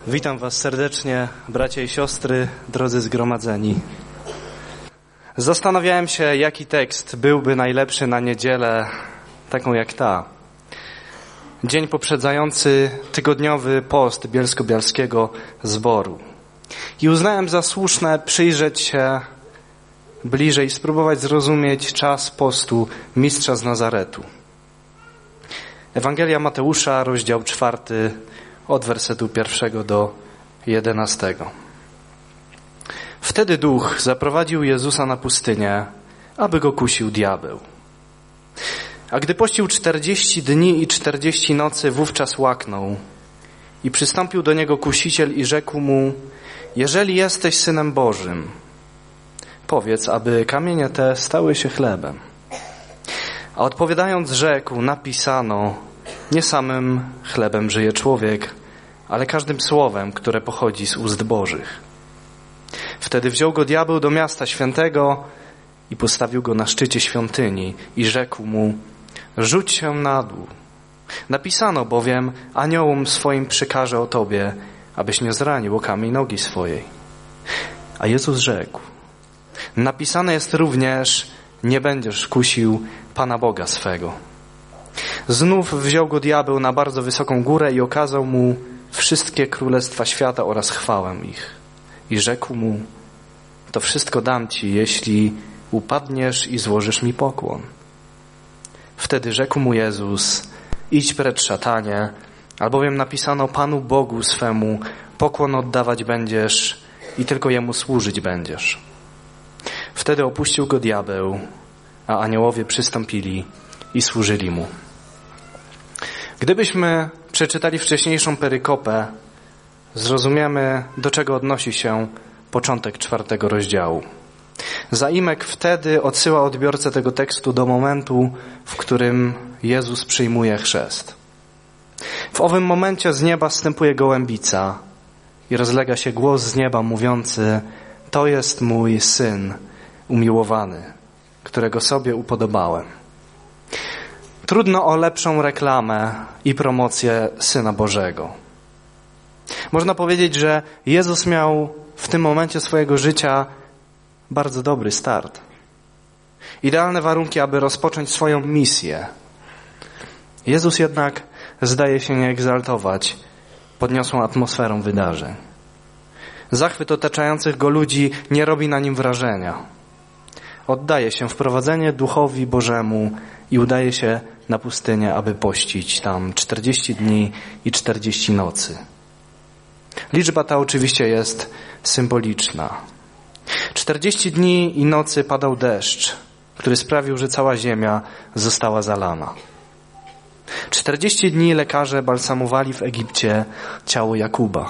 Witam Was serdecznie, bracia i siostry, drodzy zgromadzeni. Zastanawiałem się, jaki tekst byłby najlepszy na niedzielę, taką jak ta. Dzień poprzedzający tygodniowy post bielsko-bialskiego zboru. I uznałem za słuszne przyjrzeć się bliżej, spróbować zrozumieć czas postu Mistrza z Nazaretu. Ewangelia Mateusza, rozdział 4, od wersetu 1 do 11. Wtedy Duch zaprowadził Jezusa na pustynię, aby go kusił diabeł. A gdy pościł 40 dni i 40 nocy, wówczas łaknął. I przystąpił do niego kusiciel i rzekł mu: jeżeli jesteś Synem Bożym, powiedz, aby kamienie te stały się chlebem. A odpowiadając rzekł: napisano, nie samym chlebem żyje człowiek, ale każdym słowem, które pochodzi z ust Bożych. Wtedy wziął go diabeł do miasta świętego i postawił go na szczycie świątyni i rzekł mu: rzuć się na dół. Napisano bowiem, aniołom swoim przykaże o tobie, abyś nie zranił o kamień nogi swojej. A Jezus rzekł: napisane jest również, nie będziesz kusił Pana Boga swego. Znów wziął go diabeł na bardzo wysoką górę i okazał mu wszystkie królestwa świata oraz chwałę ich. I rzekł mu: to wszystko dam ci, jeśli upadniesz i złożysz mi pokłon. Wtedy rzekł mu Jezus: idź precz, szatanie, albowiem napisano Panu Bogu swemu pokłon oddawać będziesz i tylko Jemu służyć będziesz. Wtedy opuścił go diabeł, a aniołowie przystąpili i służyli mu. Gdybyśmy przeczytali wcześniejszą perykopę, zrozumiemy, do czego odnosi się początek 4 rozdziału. Zaimek wtedy odsyła odbiorcę tego tekstu do momentu, w którym Jezus przyjmuje chrzest. W owym momencie z nieba zstępuje gołębica i rozlega się głos z nieba mówiący: to jest mój Syn umiłowany, którego sobie upodobałem. Trudno o lepszą reklamę i promocję Syna Bożego. Można powiedzieć, że Jezus miał w tym momencie swojego życia bardzo dobry start. Idealne warunki, aby rozpocząć swoją misję. Jezus jednak zdaje się nie egzaltować podniosłą atmosferą wydarzeń. Zachwyt otaczających go ludzi nie robi na nim wrażenia. Oddaje się w prowadzenie Duchowi Bożemu i udaje się na pustynię, aby pościć tam 40 dni i 40 nocy. Liczba ta oczywiście jest symboliczna. 40 dni i nocy padał deszcz, który sprawił, że cała ziemia została zalana. 40 dni lekarze balsamowali w Egipcie ciało Jakuba.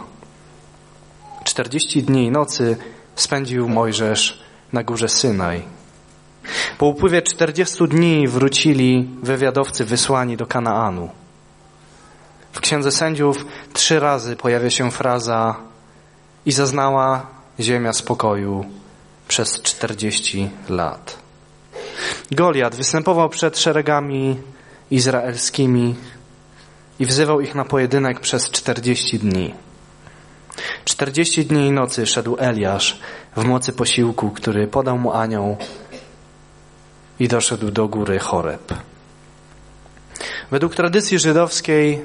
40 dni i nocy spędził Mojżesz na górze Synaj. Po upływie 40 dni wrócili wywiadowcy wysłani do Kanaanu. W Księdze Sędziów 3 razy pojawia się fraza: i zaznała ziemia spokoju przez 40 lat. Goliat występował przed szeregami izraelskimi i wzywał ich na pojedynek przez 40 dni. 40 dni i nocy szedł Eliasz w mocy posiłku, który podał mu anioł, i doszedł do góry Choreb. Według tradycji żydowskiej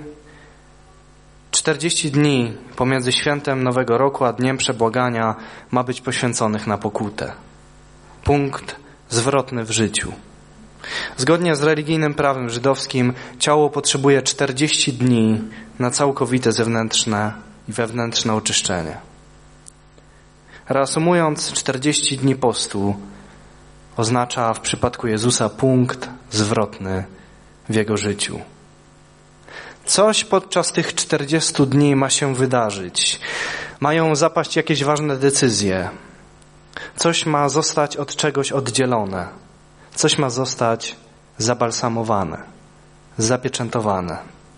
40 dni pomiędzy świętem Nowego Roku a Dniem Przebłagania ma być poświęconych na pokutę. Punkt zwrotny w życiu. Zgodnie z religijnym prawem żydowskim ciało potrzebuje 40 dni na całkowite zewnętrzne i wewnętrzne oczyszczenie. Reasumując, 40 dni postu oznacza w przypadku Jezusa punkt zwrotny w Jego życiu. Coś podczas tych 40 dni ma się wydarzyć. Mają zapaść jakieś ważne decyzje. Coś ma zostać od czegoś oddzielone. Coś ma zostać zabalsamowane, zapieczętowane.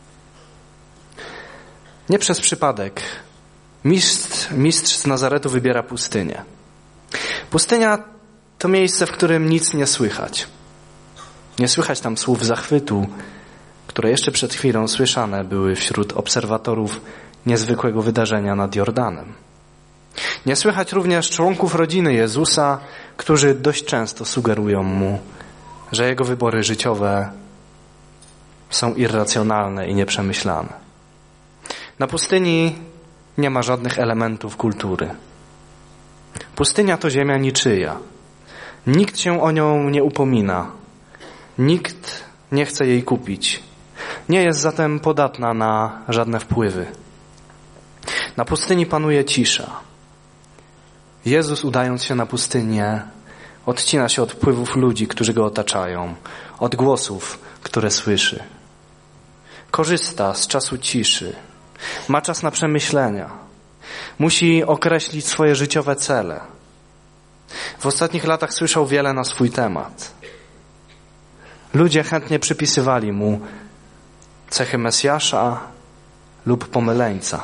Nie przez przypadek mistrz z Nazaretu wybiera pustynię. Pustynia to miejsce, w którym nic nie słychać. Nie słychać tam słów zachwytu, które jeszcze przed chwilą słyszane były wśród obserwatorów niezwykłego wydarzenia nad Jordanem. Nie słychać również członków rodziny Jezusa, którzy dość często sugerują mu, że jego wybory życiowe są irracjonalne i nieprzemyślane. Na pustyni nie ma żadnych elementów kultury. Pustynia to ziemia niczyja. Nikt się o nią nie upomina. Nikt nie chce jej kupić. Nie jest zatem podatna na żadne wpływy. Na pustyni panuje cisza. Jezus, udając się na pustynię, odcina się od wpływów ludzi, którzy go otaczają, od głosów, które słyszy. Korzysta z czasu ciszy. Ma czas na przemyślenia. Musi określić swoje życiowe cele. W ostatnich latach słyszał wiele na swój temat. Ludzie chętnie przypisywali mu cechy Mesjasza lub pomyleńca.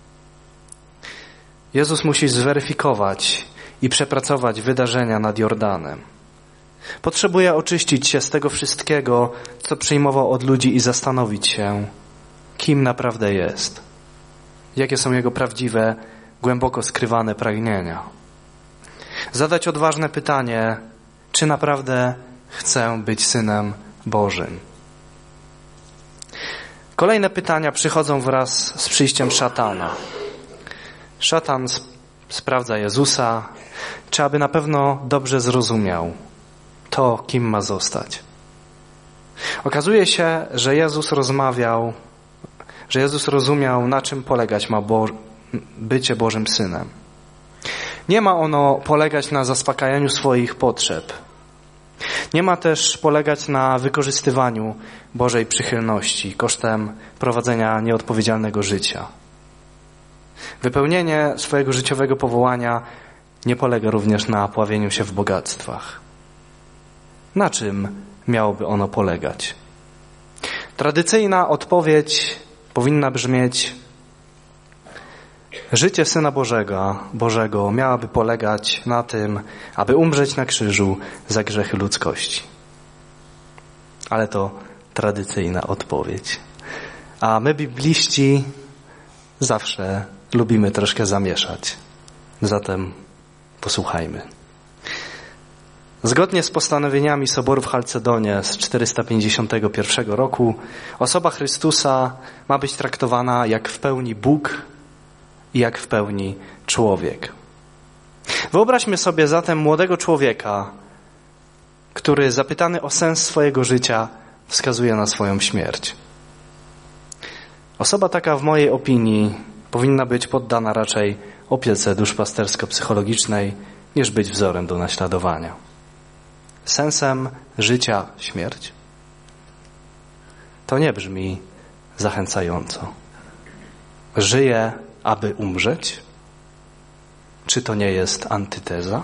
Jezus musi zweryfikować i przepracować wydarzenia nad Jordanem. Potrzebuje oczyścić się z tego wszystkiego, co przyjmował od ludzi i zastanowić się, kim naprawdę jest. Jakie są jego prawdziwe, głęboko skrywane pragnienia. Zadać odważne pytanie, czy naprawdę chcę być Synem Bożym. Kolejne pytania przychodzą wraz z przyjściem szatana. Szatan sprawdza Jezusa, czy aby na pewno dobrze zrozumiał to, kim ma zostać. Okazuje się, że Jezus rozumiał, na czym polegać ma bycie Bożym Synem. Nie ma ono polegać na zaspokajaniu swoich potrzeb. Nie ma też polegać na wykorzystywaniu Bożej przychylności kosztem prowadzenia nieodpowiedzialnego życia. Wypełnienie swojego życiowego powołania nie polega również na pławieniu się w bogactwach. Na czym miałoby ono polegać? Tradycyjna odpowiedź powinna brzmieć: życie Syna Bożego miałoby polegać na tym, aby umrzeć na krzyżu za grzechy ludzkości. Ale to tradycyjna odpowiedź. A my, bibliści, zawsze lubimy troszkę zamieszać. Zatem posłuchajmy. Zgodnie z postanowieniami Soboru w Chalcedonie z 451 roku osoba Chrystusa ma być traktowana jak w pełni Bóg i jak w pełni człowiek. Wyobraźmy sobie zatem młodego człowieka, który zapytany o sens swojego życia wskazuje na swoją śmierć. Osoba taka w mojej opinii powinna być poddana raczej opiece duszpastersko-psychologicznej niż być wzorem do naśladowania. Sensem życia śmierć? To nie brzmi zachęcająco. Żyję, aby umrzeć? Czy to nie jest antyteza?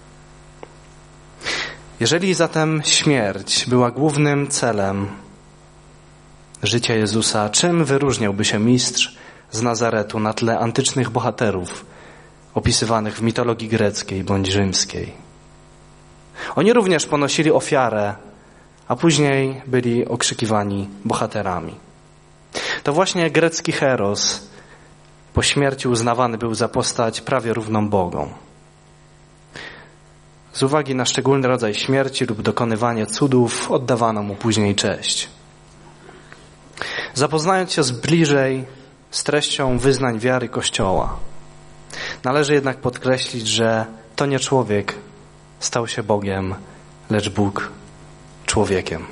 Jeżeli zatem śmierć była głównym celem życia Jezusa, czym wyróżniałby się mistrz z Nazaretu na tle antycznych bohaterów opisywanych w mitologii greckiej bądź rzymskiej? Oni również ponosili ofiarę, a później byli okrzykiwani bohaterami. To właśnie grecki Heros po śmierci uznawany był za postać prawie równą Bogom. Z uwagi na szczególny rodzaj śmierci lub dokonywanie cudów oddawano mu później cześć. Zapoznając się bliżej z treścią wyznań wiary Kościoła, należy jednak podkreślić, że to nie człowiek stał się Bogiem, lecz Bóg człowiekiem.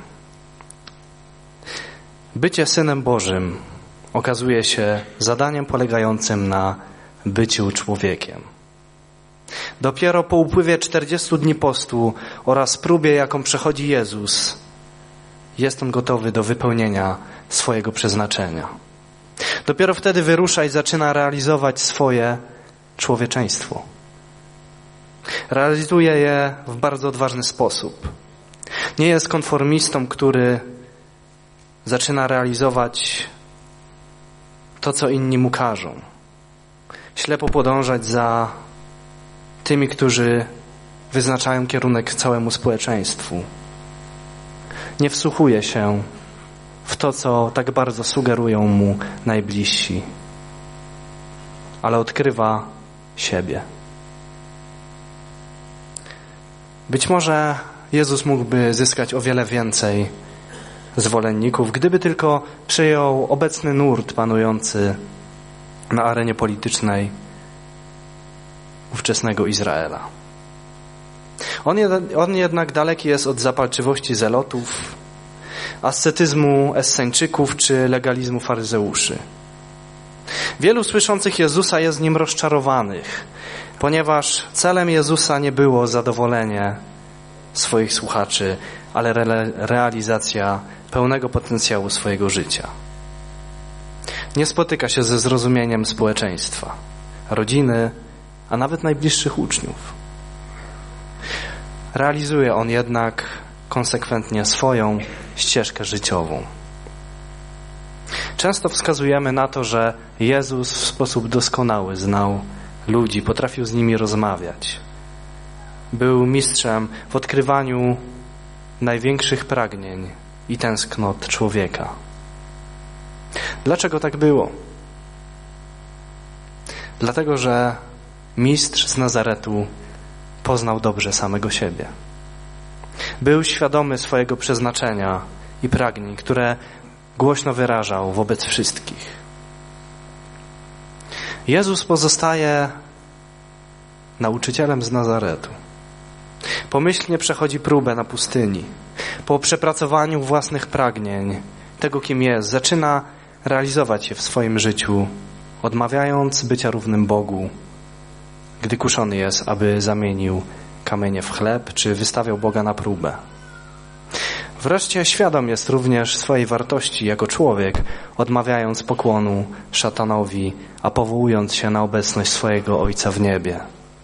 Bycie Synem Bożym okazuje się zadaniem polegającym na byciu człowiekiem. Dopiero po upływie 40 dni postu oraz próbie, jaką przechodzi Jezus, jest on gotowy do wypełnienia swojego przeznaczenia. Dopiero wtedy wyrusza i zaczyna realizować swoje człowieczeństwo. Realizuje je w bardzo odważny sposób. Nie jest konformistą, który zaczyna realizować to, co inni mu każą. Ślepo podążać za tymi, którzy wyznaczają kierunek całemu społeczeństwu. Nie wsłuchuje się w to, co tak bardzo sugerują mu najbliżsi. ale odkrywa siebie. Być może Jezus mógłby zyskać o wiele więcej zwolenników, gdyby tylko przyjął obecny nurt panujący na arenie politycznej ówczesnego Izraela. On jednak daleki jest od zapalczywości zelotów, ascetyzmu Esseńczyków czy legalizmu faryzeuszy. Wielu słyszących Jezusa jest nim rozczarowanych, ponieważ celem Jezusa nie było zadowolenie swoich słuchaczy, ale realizacja pełnego potencjału swojego życia. Nie spotyka się ze zrozumieniem społeczeństwa, rodziny, a nawet najbliższych uczniów. Realizuje on jednak konsekwentnie swoją ścieżkę życiową. Często wskazujemy na to, że Jezus w sposób doskonały znał ludzi, potrafił z nimi rozmawiać. Był mistrzem w odkrywaniu największych pragnień i tęsknot człowieka. Dlaczego tak było? Dlatego, że mistrz z Nazaretu poznał dobrze samego siebie. Był świadomy swojego przeznaczenia i pragnień, które głośno wyrażał wobec wszystkich. Jezus pozostaje nauczycielem z Nazaretu. Pomyślnie przechodzi próbę na pustyni. Po przepracowaniu własnych pragnień, tego kim jest, zaczyna realizować je w swoim życiu, odmawiając bycia równym Bogu, gdy kuszony jest, aby zamienił kamienie w chleb, czy wystawiał Boga na próbę. Wreszcie świadom jest również swojej wartości jako człowiek, odmawiając pokłonu szatanowi, a powołując się na obecność swojego Ojca w niebie.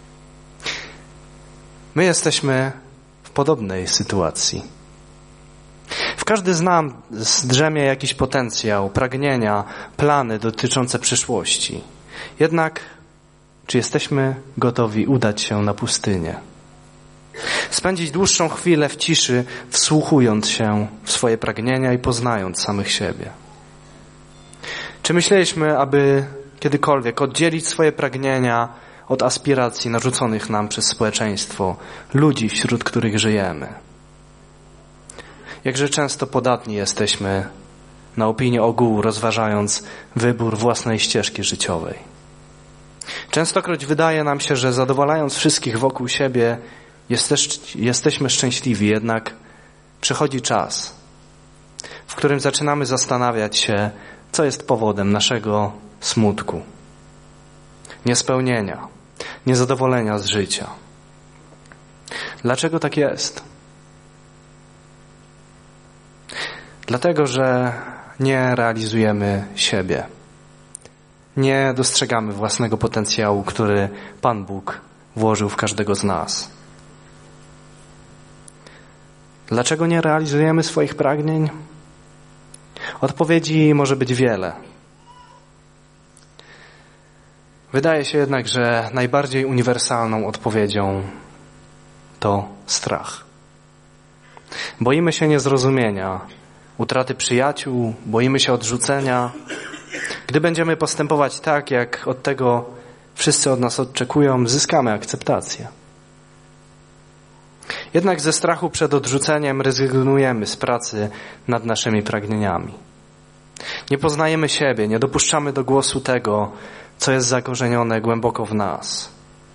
My jesteśmy w podobnej sytuacji. W każdy z nas drzemie jakiś potencjał, pragnienia, plany dotyczące przyszłości. Jednak czy jesteśmy gotowi udać się na pustynię? Spędzić dłuższą chwilę w ciszy, wsłuchując się w swoje pragnienia i poznając samych siebie. Czy myśleliśmy, aby kiedykolwiek oddzielić swoje pragnienia od aspiracji narzuconych nam przez społeczeństwo, ludzi, wśród których żyjemy? Jakże często podatni jesteśmy na opinię ogółu, rozważając wybór własnej ścieżki życiowej. Częstokroć wydaje nam się, że zadowalając wszystkich wokół siebie, jesteśmy szczęśliwi, jednak przychodzi czas, w którym zaczynamy zastanawiać się, co jest powodem naszego smutku, niespełnienia, niezadowolenia z życia. Dlaczego tak jest? Dlatego, że nie realizujemy siebie. Nie dostrzegamy własnego potencjału, który Pan Bóg włożył w każdego z nas. Dlaczego nie realizujemy swoich pragnień? Odpowiedzi może być wiele. Wydaje się jednak, że najbardziej uniwersalną odpowiedzią to strach. Boimy się niezrozumienia, utraty przyjaciół, boimy się odrzucenia. Gdy będziemy postępować tak, jak od tego wszyscy od nas oczekują, zyskamy akceptację. Jednak ze strachu przed odrzuceniem rezygnujemy z pracy nad naszymi pragnieniami. Nie poznajemy siebie, nie dopuszczamy do głosu tego, co jest zakorzenione głęboko w nas.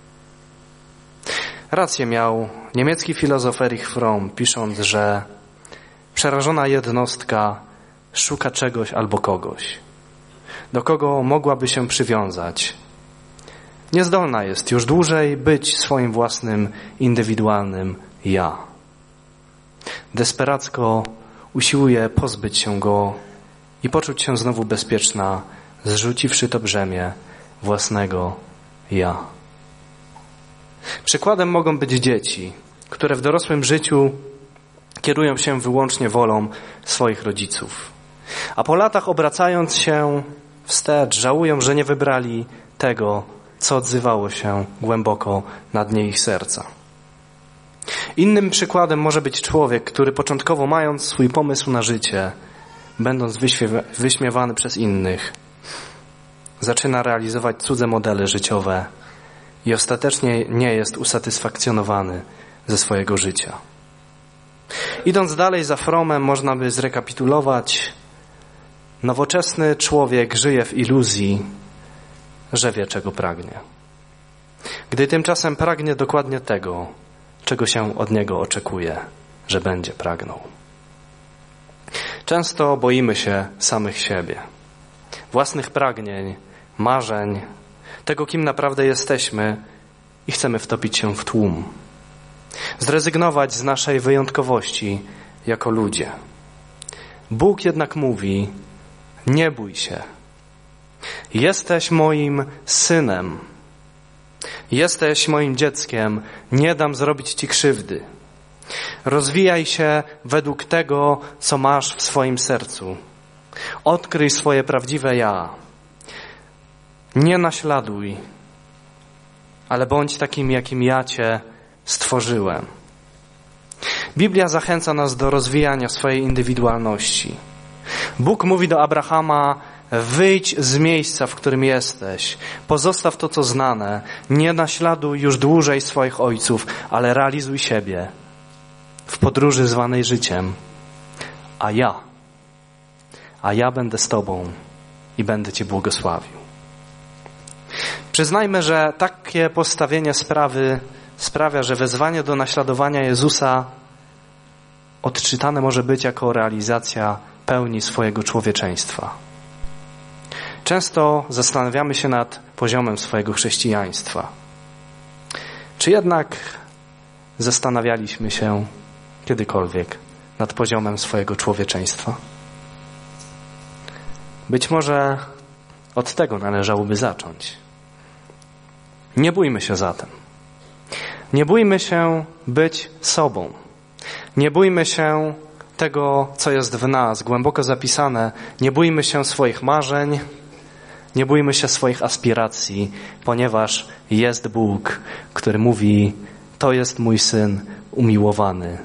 Rację miał niemiecki filozof Erich Fromm, pisząc, że przerażona jednostka szuka czegoś albo kogoś, do kogo mogłaby się przywiązać. Niezdolna jest już dłużej być swoim własnym, indywidualnym ja. Desperacko usiłuje pozbyć się go i poczuć się znowu bezpieczna, zrzuciwszy to brzemię własnego ja. Przykładem mogą być dzieci, które w dorosłym życiu kierują się wyłącznie wolą swoich rodziców. A po latach, obracając się wstecz, żałują, że nie wybrali tego, co odzywało się głęboko na dnie ich serca. Innym przykładem może być człowiek, który początkowo, mając swój pomysł na życie, będąc wyśmiewany przez innych, zaczyna realizować cudze modele życiowe i ostatecznie nie jest usatysfakcjonowany ze swojego życia. Idąc dalej za Frommem, można by zrekapitulować: nowoczesny człowiek żyje w iluzji, że wie, czego pragnie. Gdy tymczasem pragnie dokładnie tego, czego się od niego oczekuje, że będzie pragnął. Często boimy się samych siebie, własnych pragnień, marzeń, tego, kim naprawdę jesteśmy i chcemy wtopić się w tłum. Zrezygnować z naszej wyjątkowości jako ludzie. Bóg jednak mówi: nie bój się. Jesteś moim synem. Jesteś moim dzieckiem. Nie dam zrobić ci krzywdy. Rozwijaj się według tego, co masz w swoim sercu. Odkryj swoje prawdziwe ja. Nie naśladuj, ale bądź takim, jakim ja cię stworzyłem. Biblia zachęca nas do rozwijania swojej indywidualności. Bóg mówi do Abrahama: wyjdź z miejsca, w którym jesteś. Pozostaw to, co znane. Nie naśladuj już dłużej swoich ojców, ale realizuj siebie w podróży zwanej życiem. A ja będę z tobą i będę cię błogosławił. Przyznajmy, że takie postawienie sprawy sprawia, że wezwanie do naśladowania Jezusa odczytane może być jako realizacja pełni swojego człowieczeństwa. Często zastanawiamy się nad poziomem swojego chrześcijaństwa. Czy jednak zastanawialiśmy się kiedykolwiek nad poziomem swojego człowieczeństwa? Być może od tego należałoby zacząć. Nie bójmy się zatem. Nie bójmy się być sobą. Nie bójmy się tego, co jest w nas, głęboko zapisane. Nie bójmy się swoich marzeń. Nie bójmy się swoich aspiracji, ponieważ jest Bóg, który mówi: to jest mój Syn umiłowany,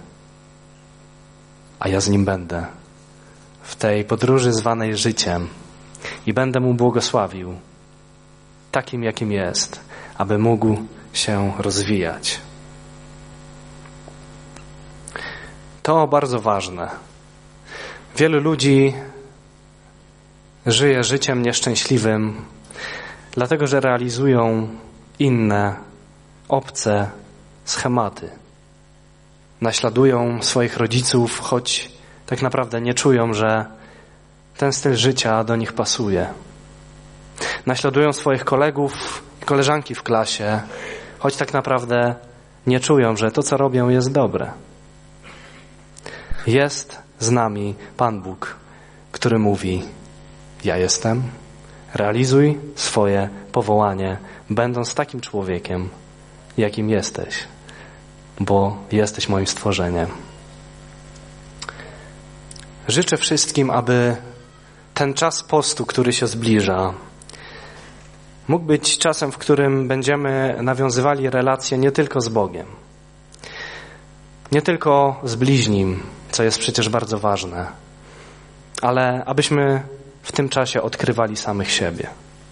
a ja z Nim będę w tej podróży zwanej życiem i będę Mu błogosławił takim, jakim jest, aby mógł się rozwijać. To bardzo ważne. Wielu ludzi żyje życiem nieszczęśliwym, dlatego że realizują inne, obce schematy. Naśladują swoich rodziców, choć tak naprawdę nie czują, że ten styl życia do nich pasuje. Naśladują swoich kolegów i koleżanki w klasie, choć tak naprawdę nie czują, że to, co robią, jest dobre. Jest z nami Pan Bóg, który mówi: ja jestem, realizuj swoje powołanie, będąc takim człowiekiem, jakim jesteś, bo jesteś moim stworzeniem. Życzę wszystkim, aby ten czas postu, który się zbliża, mógł być czasem, w którym będziemy nawiązywali relacje nie tylko z Bogiem, nie tylko z bliźnim, co jest przecież bardzo ważne, ale abyśmy w tym czasie odkrywali samych siebie.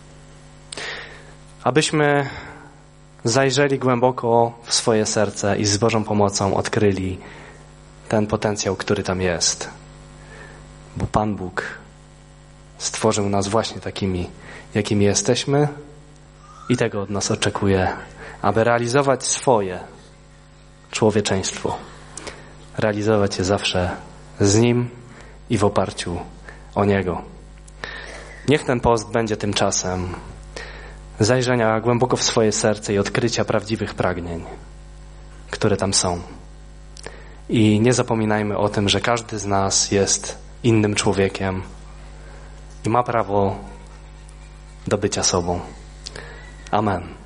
Abyśmy zajrzeli głęboko w swoje serce i z Bożą pomocą odkryli ten potencjał, który tam jest. Bo Pan Bóg stworzył nas właśnie takimi, jakimi jesteśmy i tego od nas oczekuje, aby realizować swoje człowieczeństwo. Realizować je zawsze z Nim i w oparciu o Niego. Niech ten post będzie tym czasem zajrzenia głęboko w swoje serce i odkrycia prawdziwych pragnień, które tam są. I nie zapominajmy o tym, że każdy z nas jest innym człowiekiem i ma prawo do bycia sobą. Amen.